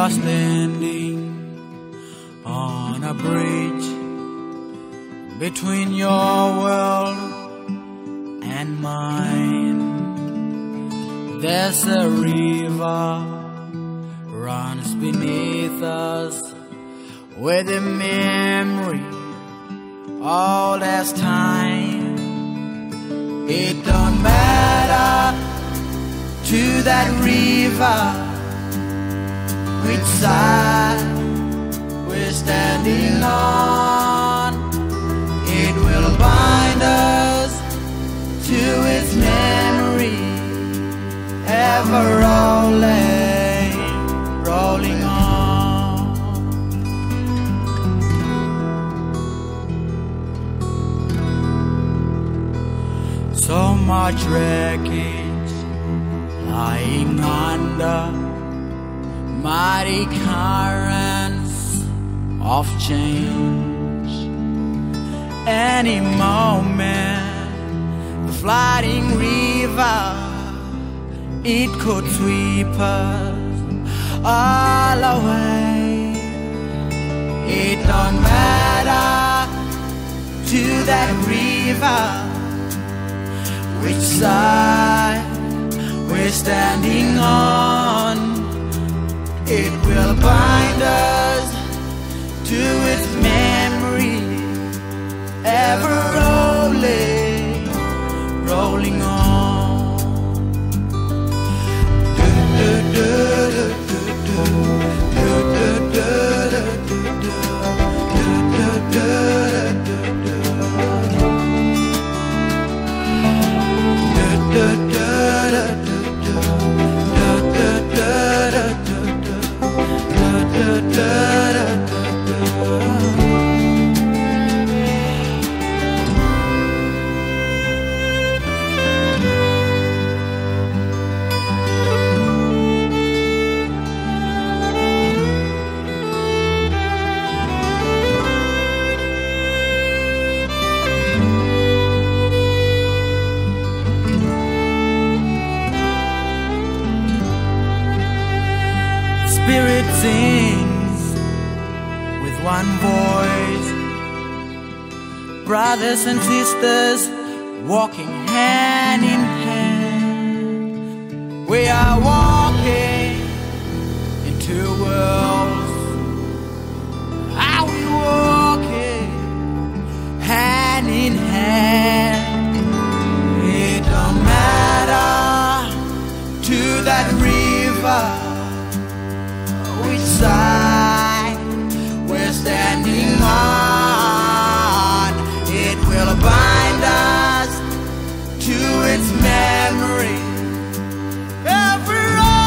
are standing on a bridge between your world and mine. There's a river runs beneath us with a memory old as time. It don't matter to that river which side we're standing on. It will bind us to its memory, ever rolling on. So much wreckage lying under mighty currents of change. Any moment, the flooding river, it could sweep us all away. It don't matter to that river which side we're standing on. It will bind us to its memory, ever rolling on. Spirit sings with one voice, brothers and sisters walking hand in hand. We are walking in two worlds. Are we walking hand in hand? It don't matter to that river which side we're standing on. It will bind us to its memory, ever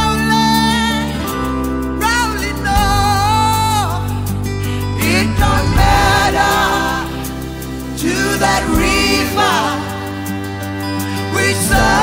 rolling on. It don't matter to that river which side